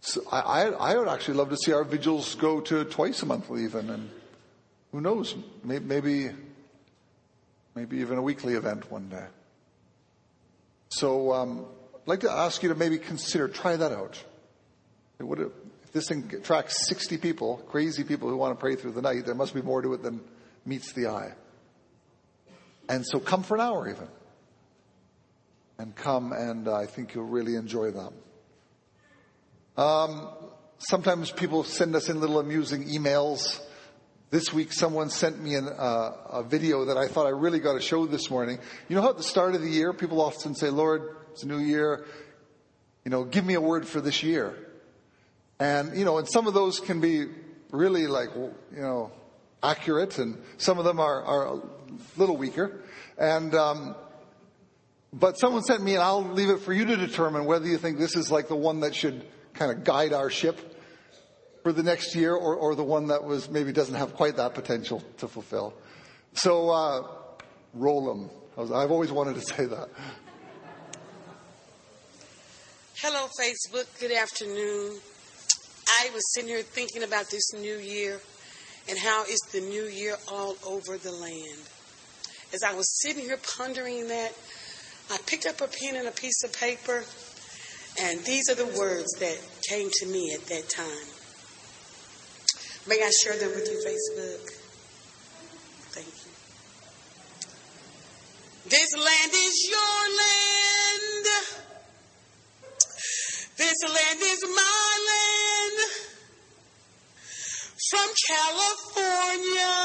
So I would actually love to see our vigils go to twice a month even, and who knows, maybe even a weekly event one day. So I'd like to ask you to maybe try that out. If this thing attracts 60 people, crazy people who want to pray through the night, there must be more to it than meets the eye. And so come for an hour even. And come, and I think you'll really enjoy them. Sometimes people send us in little amusing emails. This week someone sent me a video that I thought I really got to show this morning. You know how at the start of the year people often say, Lord, it's a new year, give me a word for this year. And, and some of those can be really accurate, and some of them are a little weaker. And, but someone sent me, and I'll leave it for you to determine whether you think this is like the one that should kind of guide our ship for the next year, or the one that maybe doesn't have quite that potential to fulfill. So, roll them. I've always wanted to say that. Hello, Facebook. Good afternoon. I was sitting here thinking about this new year and how it's the new year all over the land. As I was sitting here pondering that, I picked up a pen and a piece of paper, and these are the words that came to me at that time. May I share them with you, Facebook? Thank you. This land is your land. This land is my land. From California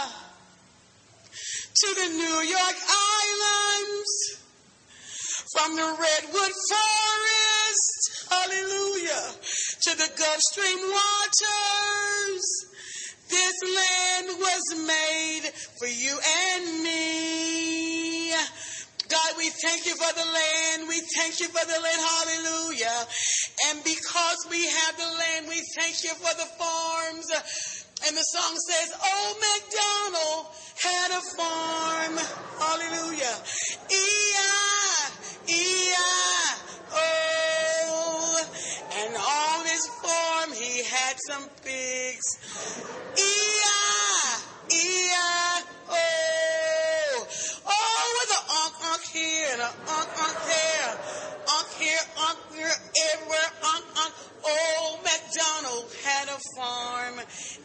to the New York Islands, from the Redwood Forest, hallelujah, to the Gulf Stream waters. This land was made for you and me. God, we thank you for the land. We thank you for the land. Hallelujah. And because we have the land, we thank you for the farms. And the song says, Old MacDonald had a farm. Hallelujah. E-I-E-I-O. And on his farm he had some pigs. E-I-E-I-O. Oh, with an unk here and an unk there. Unk here, everywhere, unk. Old MacDonald had a farm.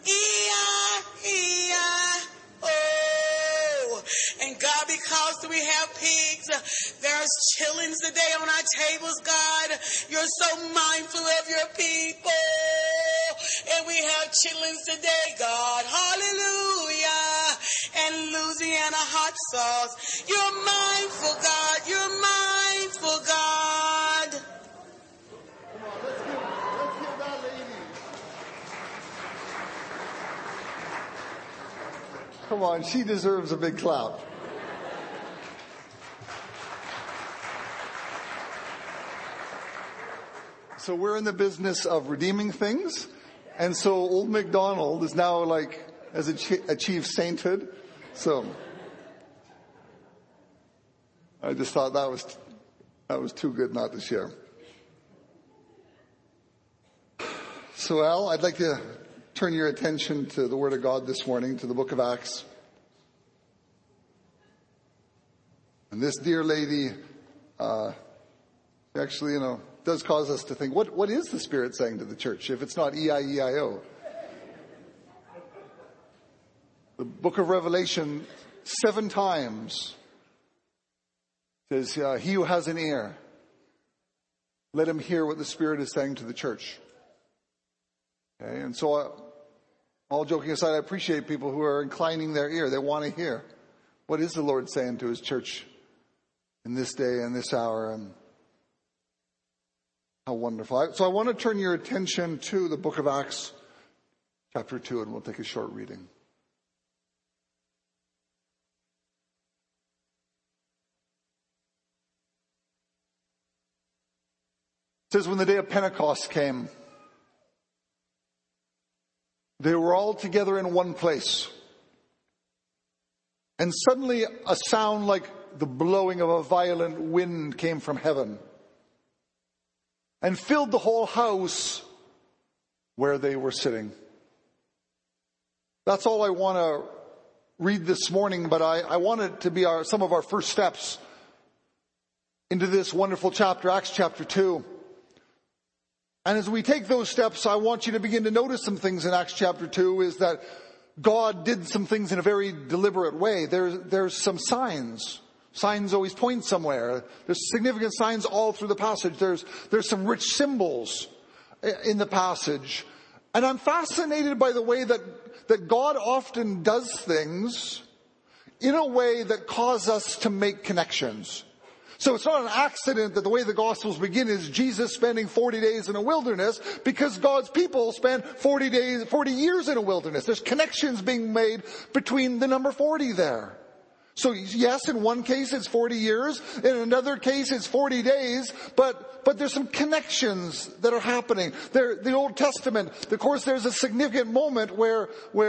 E-I-E-I-O. And God, because we have pigs, there's chillings today on our tables, God. You're so mindful of your people. And we have chillings today, God. Hallelujah. And Louisiana hot sauce. You're mindful, God. You're mindful, God. Come on, let's give that lady. Come on, she deserves a big clap. So we're in the business of redeeming things. And so Old MacDonald is now has achieved sainthood. So I just thought that was too good not to share. So Al, I'd like to turn your attention to the Word of God this morning, to the book of Acts. And this dear lady, actually, does cause us to think, what is the Spirit saying to the church if it's not E-I-E-I-O? The book of Revelation 7 times says, he who has an ear, let him hear what the Spirit is saying to the church. Okay, and so all joking aside, I appreciate people who are inclining their ear. They want to hear. What is the Lord saying to his church in this day and this hour? And how wonderful. So I want to turn your attention to the book of Acts, chapter 2, and we'll take a short reading. It says, when the day of Pentecost came, they were all together in one place. And suddenly a sound like the blowing of a violent wind came from heaven and filled the whole house where they were sitting. That's all I want to read this morning, but I want it to be some of our first steps into this wonderful chapter, Acts chapter 2. And as we take those steps, I want you to begin to notice some things in Acts chapter 2, is that God did some things in a very deliberate way. There's some signs. Signs always point somewhere. There's significant signs all through the passage. There's some rich symbols in the passage. And I'm fascinated by the way that God often does things in a way that causes us to make connections. So it's not an accident that the way the Gospels begin is Jesus spending 40 days in a wilderness, because God's people spend 40 years in a wilderness. There's connections being made between the number 40 there. So yes, in one case it's 40 years, in another case it's 40 days, but there's some connections that are happening. The Old Testament, of course, there's a significant moment where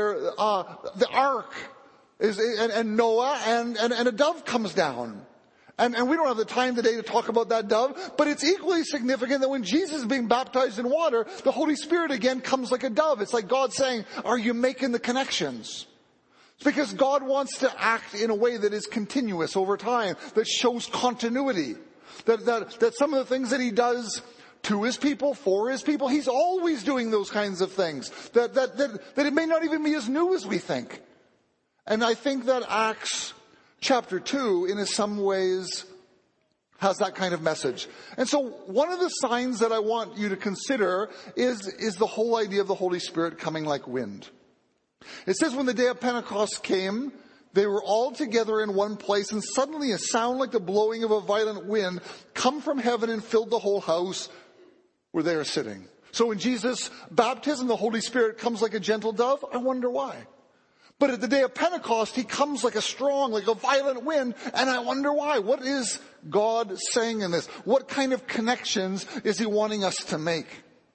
the ark is, and Noah and a dove comes down. And we don't have the time today to talk about that dove, but it's equally significant that when Jesus is being baptized in water, the Holy Spirit again comes like a dove. It's like God saying, are you making the connections? It's because God wants to act in a way that is continuous over time, that shows continuity. That some of the things that he does to his people, for his people, he's always doing those kinds of things. That it may not even be as new as we think. And I think that Acts chapter 2, in some ways, has that kind of message. And so one of the signs that I want you to consider is the whole idea of the Holy Spirit coming like wind. It says when the day of Pentecost came, they were all together in one place, and suddenly a sound like the blowing of a violent wind come from heaven and filled the whole house where they are sitting. So in Jesus' baptism, the Holy Spirit comes like a gentle dove. I wonder why. But at the day of Pentecost, he comes like a violent wind, and I wonder why. What is God saying in this? What kind of connections is he wanting us to make?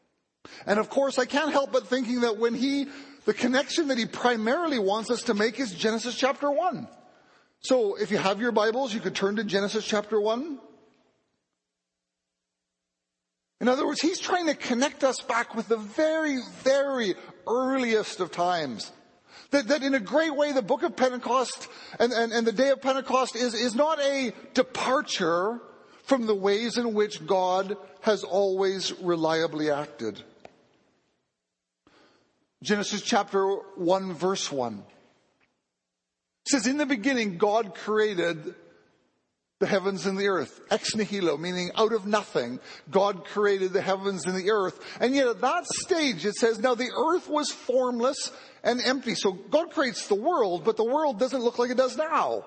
And of course, I can't help but thinking that the connection that he primarily wants us to make is Genesis chapter 1. So if you have your Bibles, you could turn to Genesis chapter 1. In other words, he's trying to connect us back with the very, very earliest of times. That in a great way, the book of Pentecost and the day of Pentecost is not a departure from the ways in which God has always reliably acted. Genesis chapter 1 verse 1 says, in the beginning God created the heavens and the earth. Ex nihilo, meaning out of nothing. God created the heavens and the earth. And yet at that stage it says, now the earth was formless and empty. So God creates the world, but the world doesn't look like it does now.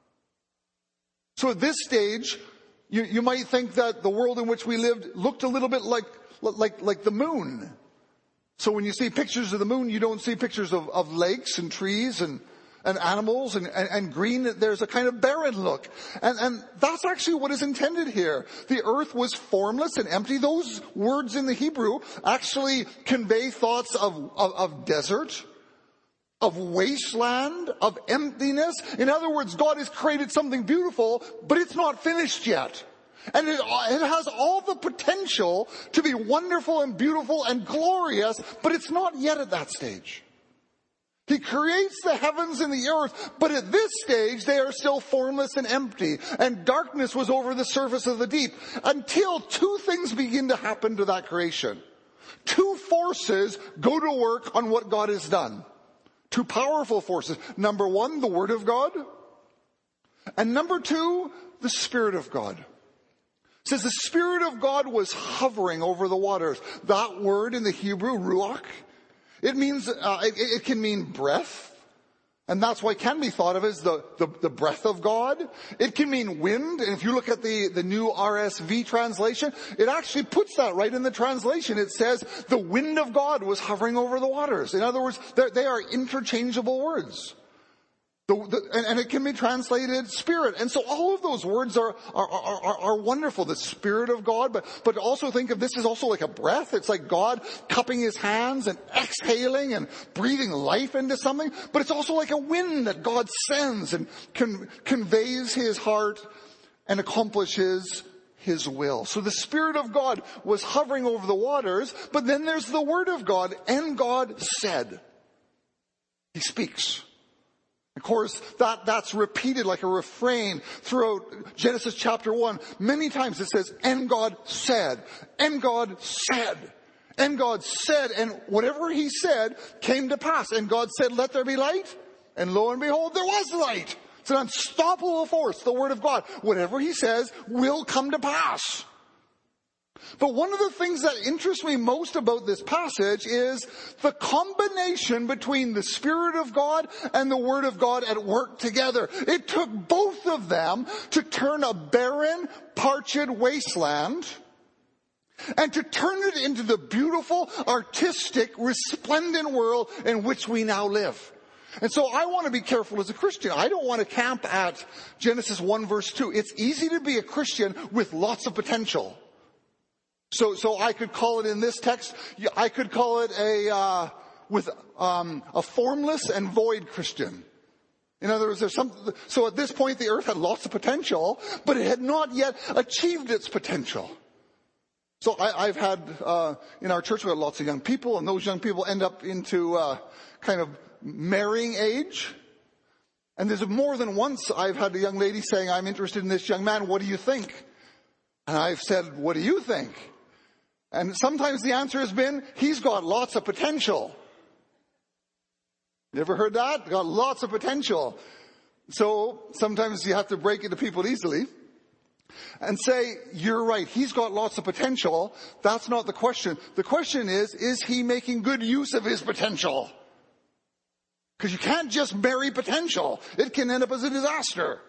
So at this stage, you might think that the world in which we lived looked a little bit like the moon. So when you see pictures of the moon, you don't see pictures of lakes and trees and animals and green. There's a kind of barren look. And that's actually what is intended here. The earth was formless and empty. Those words in the Hebrew actually convey thoughts of desert, of wasteland, of emptiness. In other words, God has created something beautiful, but it's not finished yet. And it has all the potential to be wonderful and beautiful and glorious, but it's not yet at that stage. He creates the heavens and the earth, but at this stage they are still formless and empty, and darkness was over the surface of the deep, until two things begin to happen to that creation. Two forces go to work on what God has done. Two powerful forces. Number one, the Word of God. And number two, the Spirit of God. It says the Spirit of God was hovering over the waters. That word in the Hebrew, ruach, it means, it can mean breath. And that's why it can be thought of as the breath of God. It can mean wind. And if you look at the new RSV translation, it actually puts that right in the translation. It says the wind of God was hovering over the waters. In other words, they are interchangeable words. And it can be translated spirit. And so all of those words are wonderful. The Spirit of God, but also think of this as also like a breath. It's like God cupping his hands and exhaling and breathing life into something. But it's also like a wind that God sends and conveys his heart and accomplishes his will. So the Spirit of God was hovering over the waters, but then there's the Word of God, and God said. He speaks. Of course, that's repeated like a refrain throughout Genesis chapter 1. Many times it says, and God said, and God said, and God said, and whatever he said came to pass. And God said, let there be light. And lo and behold, there was light. It's an unstoppable force, the Word of God. Whatever he says will come to pass. But one of the things that interests me most about this passage is the combination between the Spirit of God and the Word of God at work together. It took both of them to turn a barren, parched wasteland and to turn it into the beautiful, artistic, resplendent world in which we now live. And so I want to be careful as a Christian. I don't want to camp at Genesis 1 verse 2. It's easy to be a Christian with lots of potential. So I could call it in this text, I could call it a formless and void Christian. In other words, so at this point the earth had lots of potential, but it had not yet achieved its potential. So I've had, in our church we have lots of young people, and those young people end up into, kind of marrying age. And there's more than once I've had a young lady saying, I'm interested in this young man, what do you think? And I've said, what do you think? And sometimes the answer has been, he's got lots of potential. You ever heard that? Got lots of potential. So sometimes you have to break it to people easily and say, you're right, he's got lots of potential. That's not the question. The question is he making good use of his potential? Because you can't just marry potential. It can end up as a disaster.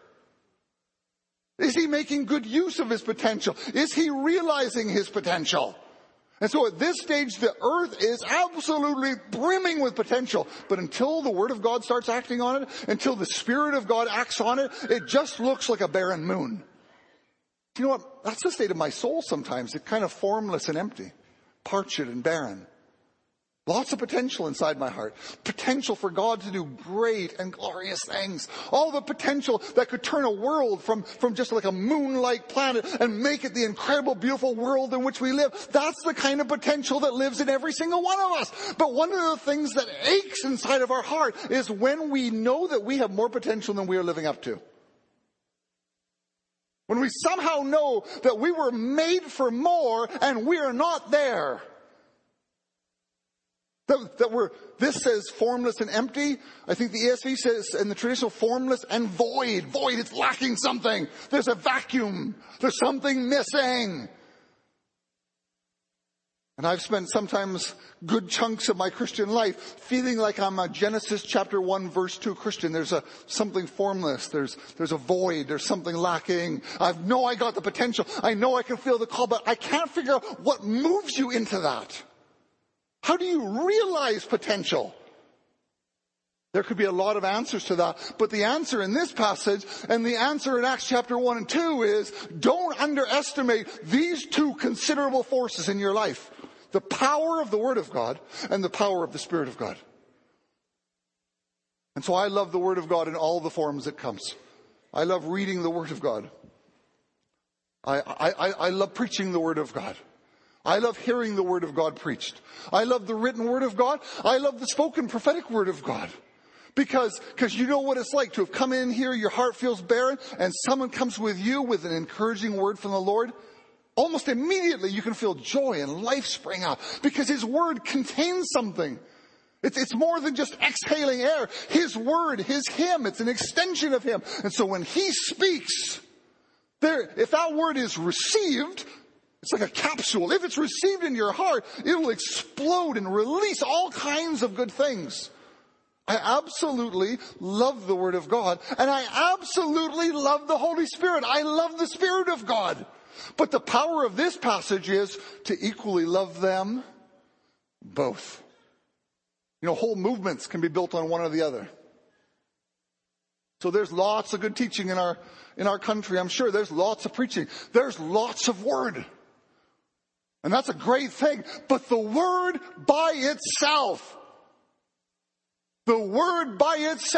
Is he making good use of his potential? Is he realizing his potential? And so at this stage, the earth is absolutely brimming with potential. But until the Word of God starts acting on it, until the Spirit of God acts on it, it just looks like a barren moon. You know what? That's the state of my soul sometimes. It's kind of formless and empty, parched and barren. Lots of potential inside my heart. Potential for God to do great and glorious things. All the potential that could turn a world from just like a moon-like planet and make it the incredible, beautiful world in which we live. That's the kind of potential that lives in every single one of us. But one of the things that aches inside of our heart is when we know that we have more potential than we are living up to. When we somehow know that we were made for more and we are not there. This says formless and empty. I think the ESV says in the traditional formless and void. Void, it's lacking something. There's a vacuum. There's something missing. And I've spent sometimes good chunks of my Christian life feeling like I'm a Genesis chapter 1 verse 2 Christian. There's something formless. There's a void. There's something lacking. I know I got the potential. I know I can feel the call, but I can't figure out what moves you into that. How do you realize potential? There could be a lot of answers to that, but the answer in this passage and the answer in Acts chapter 1 and 2 is don't underestimate these two considerable forces in your life. The power of the Word of God and the power of the Spirit of God. And so I love the Word of God in all the forms it comes. I love reading the Word of God. I love preaching the Word of God. I love hearing the Word of God preached. I love the written Word of God. I love the spoken prophetic Word of God. Because you know what it's like to have come in here, your heart feels barren, and someone comes with you with an encouraging word from the Lord. Almost immediately you can feel joy and life spring up because His Word contains something. It's more than just exhaling air. His Word, Him, it's an extension of Him. And so when He speaks, if that Word is received, it's like a capsule. If it's received in your heart, it will explode and release all kinds of good things. I absolutely love the Word of God, and I absolutely love the Holy Spirit. I love the Spirit of God. But the power of this passage is to equally love them both. You know, whole movements can be built on one or the other. So there's lots of good teaching in our country. I'm sure there's lots of preaching. There's lots of Word. And that's a great thing. But the Word by itself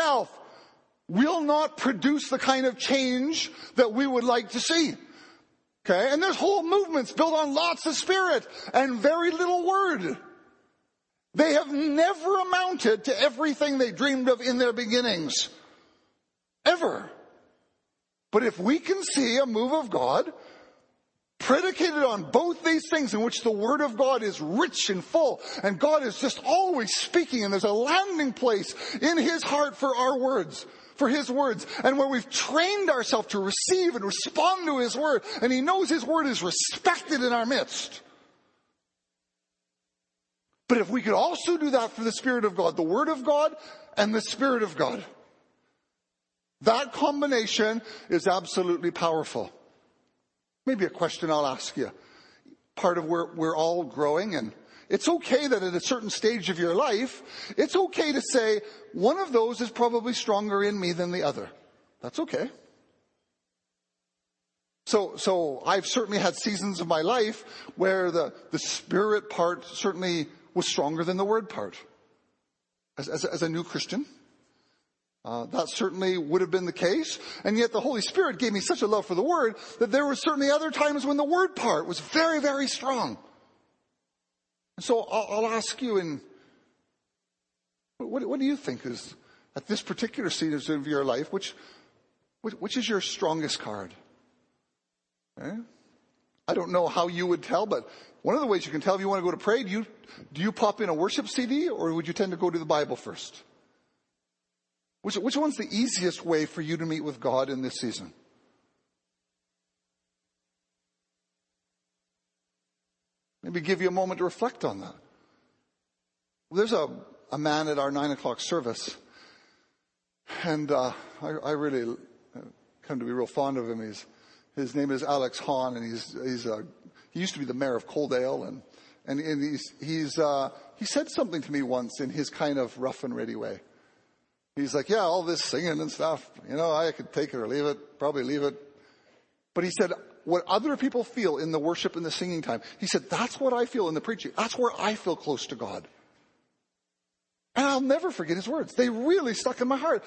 will not produce the kind of change that we would like to see. Okay? And there's whole movements built on lots of spirit and very little word. They have never amounted to everything they dreamed of in their beginnings. Ever. But if we can see a move of God predicated on both these things, in which the Word of God is rich and full, and God is just always speaking, and there's a landing place in His heart for our words, for His words, and where we've trained ourselves to receive and respond to His Word, and He knows His Word is respected in our midst. But if we could also do that for the Spirit of God, the Word of God and the Spirit of God, that combination is absolutely powerful. Maybe a question I'll ask you. Part of where we're all growing, and it's okay that at a certain stage of your life, it's okay to say, one of those is probably stronger in me than the other. That's okay. So I've certainly had seasons of my life where the Spirit part certainly was stronger than the Word part. As a new Christian. That certainly would have been the case. And yet the Holy Spirit gave me such a love for the Word that there were certainly other times when the Word part was very, very strong. And so I'll ask you, what do you think is, at this particular season of your life, which is your strongest card? Okay? I don't know how you would tell, but one of the ways you can tell if you want to go to pray, do you pop in a worship CD, or would you tend to go to the Bible first? Which one's the easiest way for you to meet with God in this season? Maybe give you a moment to reflect on that. There's a man at our 9 o'clock service, and I really come to be real fond of him. His name is Alex Hahn, and he used to be the mayor of Coaldale, and he said something to me once in his kind of rough and ready way. He's like, yeah, all this singing and stuff, I could take it or leave it, probably leave it. But he said, what other people feel in the worship and the singing time, he said, that's what I feel in the preaching. That's where I feel close to God. And I'll never forget his words. They really stuck in my heart.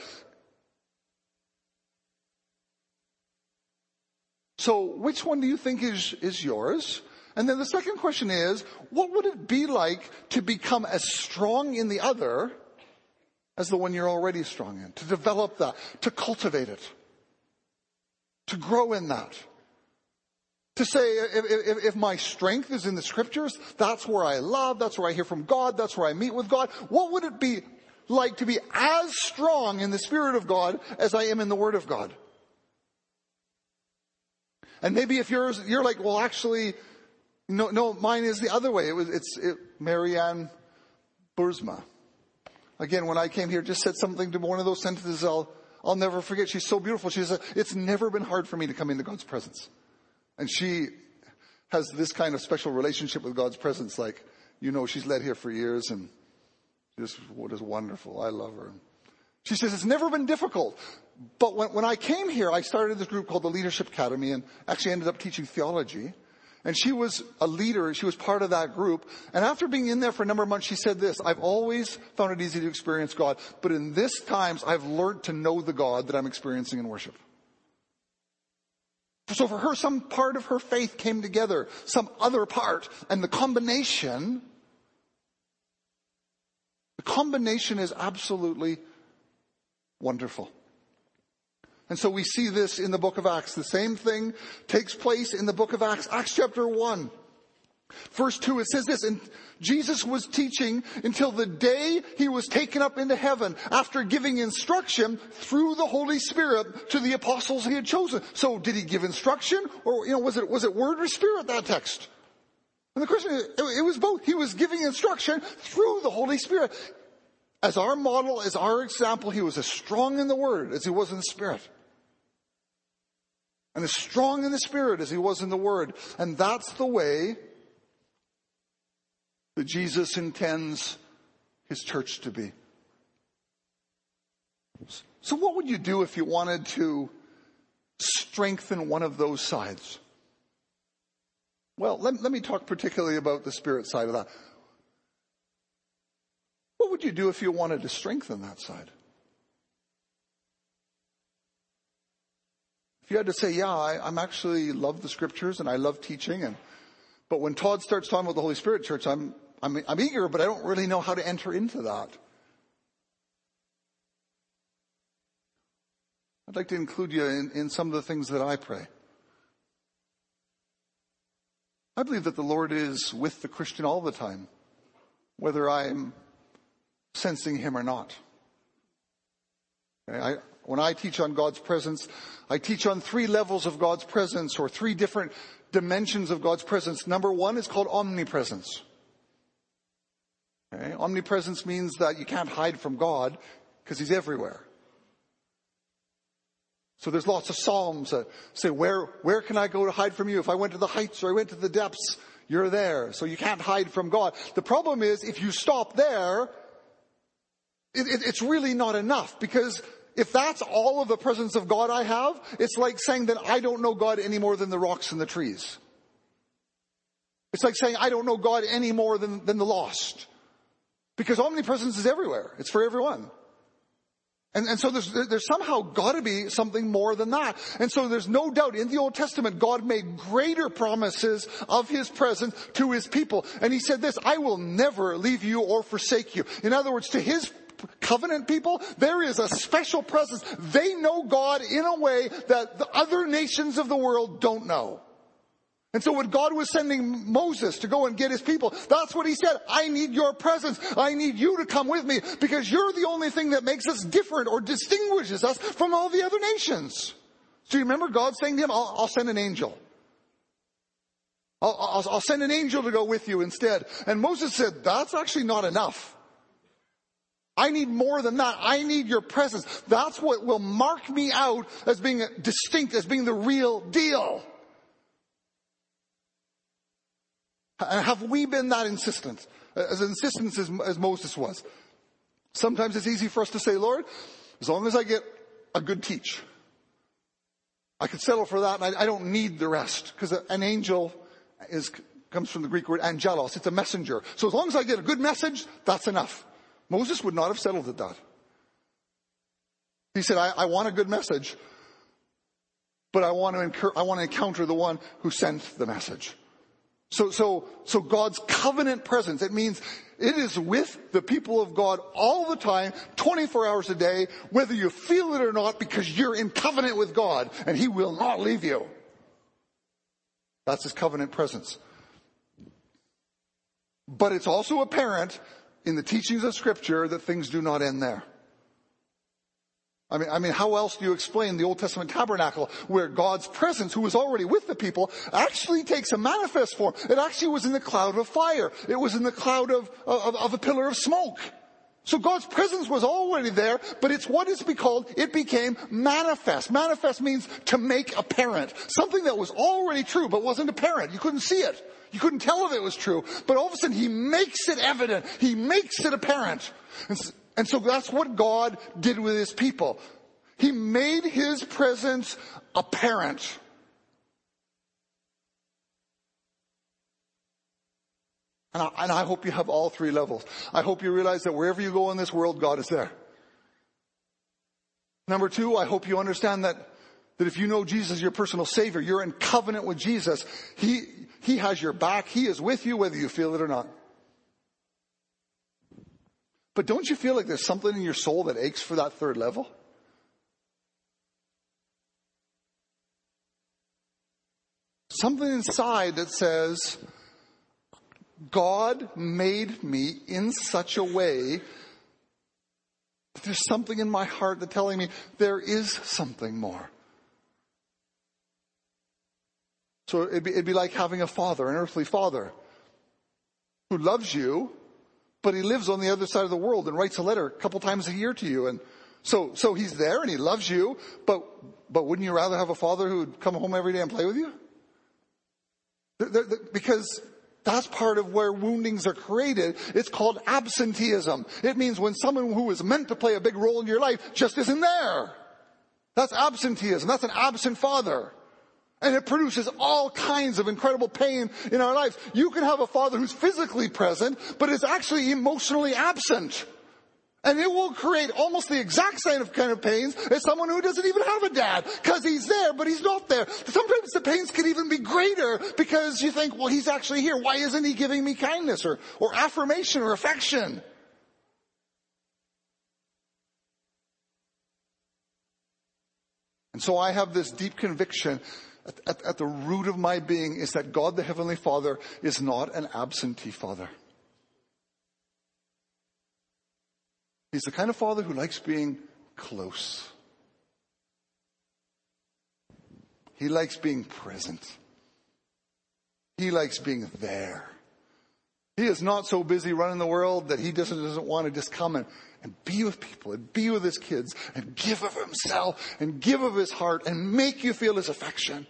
So which one do you think is yours? And then the second question is, what would it be like to become as strong in the other as the one you're already strong in? To develop that, to cultivate it, to grow in that. To say, if my strength is in the Scriptures, that's where I love, that's where I hear from God, that's where I meet with God. What would it be like to be as strong in the Spirit of God as I am in the Word of God? And maybe if you're like, well, actually, no, mine is the other way. It's Marianne Bursma. Again, when I came here, just said something to one of those sentences I'll never forget. She's so beautiful. She said, it's never been hard for me to come into God's presence. And she has this kind of special relationship with God's presence, like, she's led here for years, and just what is wonderful. I love her. She says, it's never been difficult. But when I came here, I started this group called the Leadership Academy, and actually ended up teaching theology. And she was a leader. She was part of that group. And after being in there for a number of months, she said this, I've always found it easy to experience God, but in this times, I've learned to know the God that I'm experiencing in worship. So for her, some part of her faith came together, some other part, and the combination is absolutely wonderful. And so we see this in the book of Acts. The same thing takes place in the book of Acts. Acts chapter 1. Verse 2, it says this, and Jesus was teaching until the day he was taken up into heaven after giving instruction through the Holy Spirit to the apostles he had chosen. So did he give instruction, or was it word or spirit, that text? And the question is, it was both. He was giving instruction through the Holy Spirit. As our model, as our example, he was as strong in the Word as he was in the Spirit. And as strong in the Spirit as he was in the Word. And that's the way that Jesus intends his church to be. So what would you do if you wanted to strengthen one of those sides? Well, let me talk particularly about the Spirit side of that. What would you do if you wanted to strengthen that side? you had to say, yeah, I'm actually love the scriptures and I love teaching, but when Todd starts talking about the Holy Spirit, church, I'm eager, but I don't really know how to enter into that. I'd like to include you in some of the things that I pray. I believe that the Lord is with the Christian all the time, whether I'm sensing him or not. Okay, when I teach on God's presence, I teach on 3 levels of God's presence, or 3 different dimensions of God's presence. Number 1 is called omnipresence. Okay? Omnipresence means that you can't hide from God because he's everywhere. So there's lots of psalms that say, where can I go to hide from you? If I went to the heights or I went to the depths, you're there. So you can't hide from God. The problem is, if you stop there, it's really not enough, because if that's all of the presence of God I have, it's like saying that I don't know God any more than the rocks and the trees. It's like saying I don't know God any more than the lost. Because omnipresence is everywhere. It's for everyone. And so there's somehow got to be something more than that. And so there's no doubt in the Old Testament, God made greater promises of his presence to his people. And he said this, I will never leave you or forsake you. In other words, to his covenant people, there is a special presence. They know God in a way that the other nations of the world don't know. And so when God was sending Moses to go and get his people, that's what he said. I need your presence. I need you to come with me, because you're the only thing that makes us different or distinguishes us from all the other nations. So you remember God saying to him, I'll send an angel. I'll send an angel to go with you instead. And Moses said, that's actually not enough. I need more than that. I need your presence. That's what will mark me out as being distinct, as being the real deal. And have we been that insistent? As insistent as Moses was. Sometimes it's easy for us to say, Lord, as long as I get a good teach, I could settle for that, and I don't need the rest. Because an angel comes from the Greek word angelos. It's a messenger. So as long as I get a good message, that's enough. Moses would not have settled at that. He said, I want a good message, but I want to encounter the one who sent the message. So God's covenant presence, it means it is with the people of God all the time, 24 hours a day, whether you feel it or not, because you're in covenant with God and he will not leave you. That's his covenant presence. But it's also apparent in the teachings of Scripture that things do not end there. I mean, how else do you explain the Old Testament tabernacle, where God's presence, who was already with the people, actually takes a manifest form? It actually was in the cloud of fire. It was in the cloud of a pillar of smoke. So God's presence was already there, but it's what is called, it became manifest. Manifest means to make apparent. Something that was already true, but wasn't apparent. You couldn't see it. You couldn't tell if it was true. But all of a sudden, he makes it evident. He makes it apparent. And so that's what God did with his people. He made his presence apparent. And I hope you have all 3 levels. I hope you realize that wherever you go in this world, God is there. Number 2, I hope you understand that if you know Jesus, your personal Savior, you're in covenant with Jesus. He has your back. He is with you whether you feel it or not. But don't you feel like there's something in your soul that aches for that 3rd level? Something inside that says, God made me in such a way that there's something in my heart that's telling me there is something more. So it'd be like having a father, an earthly father, who loves you, but he lives on the other side of the world and writes a letter a couple times a year to you. And so he's there and he loves you, but wouldn't you rather have a father who would come home every day and play with you? Because that's part of where woundings are created. It's called absenteeism. It means when someone who is meant to play a big role in your life just isn't there. That's absenteeism. That's an absent father. And it produces all kinds of incredible pain in our lives. You can have a father who's physically present, but is actually emotionally absent. And it will create almost the exact same kind of pains as someone who doesn't even have a dad, because he's there, but he's not there. Sometimes the pains can even be greater because you think, well, he's actually here. Why isn't he giving me kindness or affirmation or affection? And so I have this deep conviction at the root of my being is that God the Heavenly Father is not an absentee Father. He's the kind of Father who likes being close. He likes being present. He likes being there. He is not so busy running the world that he doesn't want to just come and be with people and be with his kids and give of himself and give of his heart and make you feel his affection.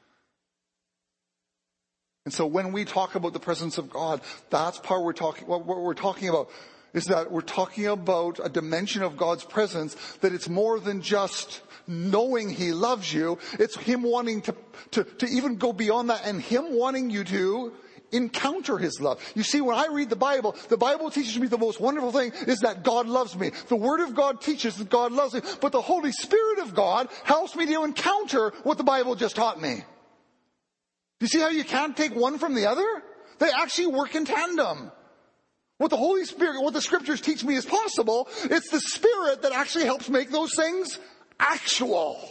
And so when we talk about the presence of God, that's what we're talking about. Is that we're talking about a dimension of God's presence that it's more than just knowing he loves you. It's him wanting to even go beyond that and him wanting you to encounter his love. You see, when I read the Bible teaches me the most wonderful thing is that God loves me. The Word of God teaches that God loves me. But the Holy Spirit of God helps me to encounter what the Bible just taught me. You see how you can't take one from the other? They actually work in tandem. What the Holy Spirit, what the Scriptures teach me is possible. It's the Spirit that actually helps make those things actual.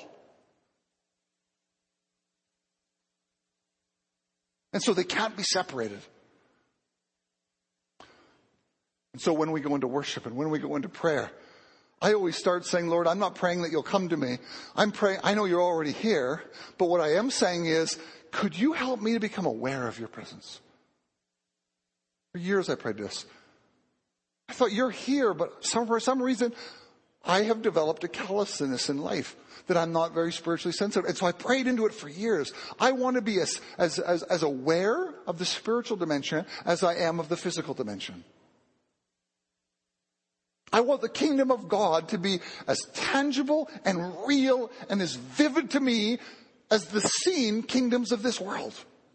And so they can't be separated. And so when we go into worship and when we go into prayer, I always start saying, Lord, I'm not praying that you'll come to me. I'm praying, I know you're already here, but what I am saying is, could you help me to become aware of your presence? For years I prayed this. I thought, you're here, but for some reason, I have developed a callousness in life that I'm not very spiritually sensitive. And so I prayed into it for years. I want to be as aware of the spiritual dimension as I am of the physical dimension. I want the kingdom of God to be as tangible and real and as vivid to me as the seen kingdoms of this world.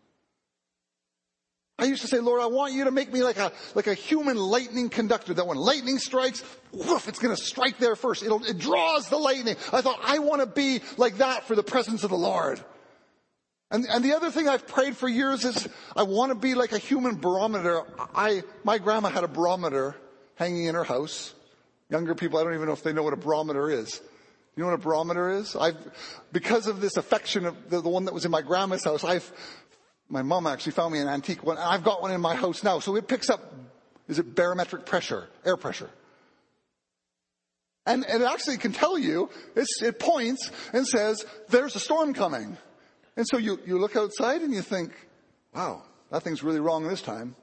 I used to say, Lord, I want you to make me like a human lightning conductor, that when lightning strikes, woof, it's going to strike there first. It draws the lightning. I thought, I want to be like that for the presence of the Lord. And the other thing I've prayed for years is I want to be like a human barometer. My grandma had a barometer hanging in her house. Younger people, I don't even know if they know what a barometer is. You know what a barometer is? Because of this affection of the one that was in my grandma's house, my mom actually found me an antique one. I've got one in my house now. So it picks up, is it barometric pressure, air pressure? And it actually can tell you, it points and says, there's a storm coming. And so you look outside and you think, wow, that thing's really wrong this time.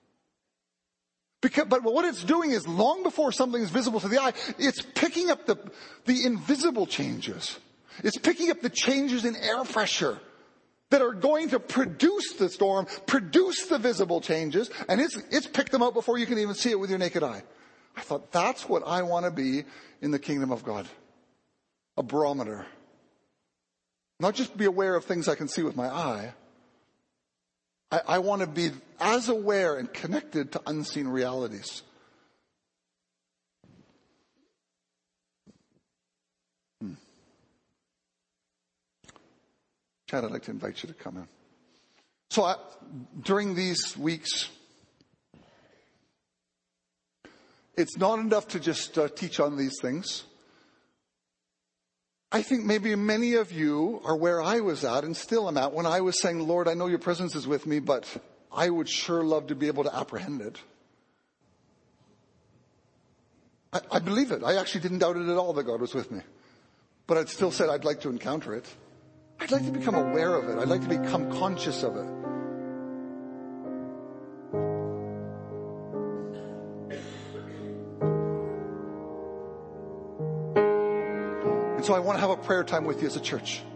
But what it's doing is long before something is visible to the eye, it's picking up the invisible changes. It's picking up the changes in air pressure that are going to produce the storm, produce the visible changes, and it's picked them out before you can even see it with your naked eye. I thought, that's what I want to be in the kingdom of God. A barometer. Not just be aware of things I can see with my eye. I want to be as aware and connected to unseen realities. Chad, I'd like to invite you to come in. So during these weeks, it's not enough to just teach on these things. I think maybe many of you are where I was at and still am at when I was saying, Lord, I know your presence is with me, but I would sure love to be able to apprehend it. I believe it. I actually didn't doubt it at all that God was with me. But I'd still said I'd like to encounter it. I'd like to become aware of it. I'd like to become conscious of it. And so I want to have a prayer time with you as a church.